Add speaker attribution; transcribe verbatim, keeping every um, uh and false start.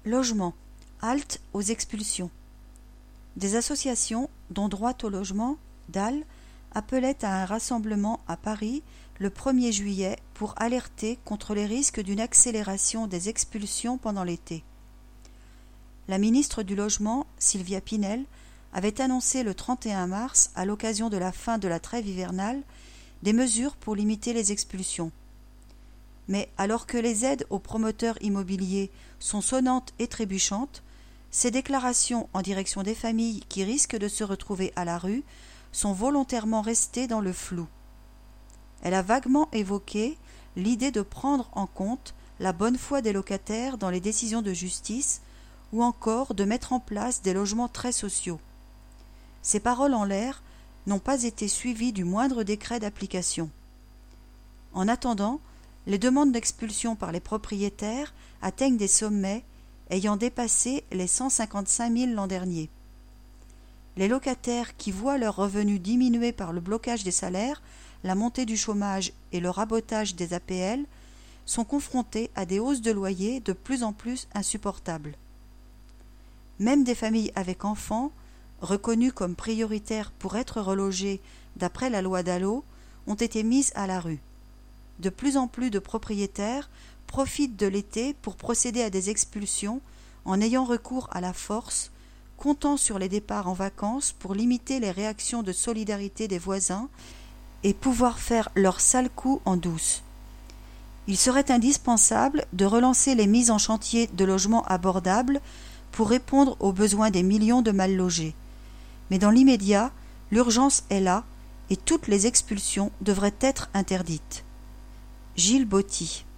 Speaker 1: Logement. Halte aux expulsions. Des associations, dont Droit au logement, D A L, appelaient à un rassemblement à Paris le premier juillet pour alerter contre les risques d'une accélération des expulsions pendant l'été. La ministre du Logement, Sylvia Pinel, avait annoncé le trente et un mars, à l'occasion de la fin de la trêve hivernale, des mesures pour limiter les expulsions. Mais alors que les aides aux promoteurs immobiliers sont sonnantes et trébuchantes, ces déclarations en direction des familles qui risquent de se retrouver à la rue sont volontairement restées dans le flou. Elle a vaguement évoqué l'idée de prendre en compte la bonne foi des locataires dans les décisions de justice ou encore de mettre en place des logements très sociaux. Ces paroles en l'air n'ont pas été suivies du moindre décret d'application. En attendant, les demandes d'expulsion par les propriétaires atteignent des sommets ayant dépassé les cent cinquante-cinq mille l'an dernier. Les locataires qui voient leurs revenus diminuer par le blocage des salaires, la montée du chômage et le rabotage des A P L sont confrontés à des hausses de loyers de plus en plus insupportables. Même des familles avec enfants, reconnues comme prioritaires pour être relogées d'après la loi Dallot, ont été mises à la rue. De plus en plus de propriétaires profitent de l'été pour procéder à des expulsions en ayant recours à la force, comptant sur les départs en vacances pour limiter les réactions de solidarité des voisins et pouvoir faire leur sale coup en douce. Il serait indispensable de relancer les mises en chantier de logements abordables pour répondre aux besoins des millions de mal logés. Mais dans l'immédiat, l'urgence est là et toutes les expulsions devraient être interdites. Gilles Botti.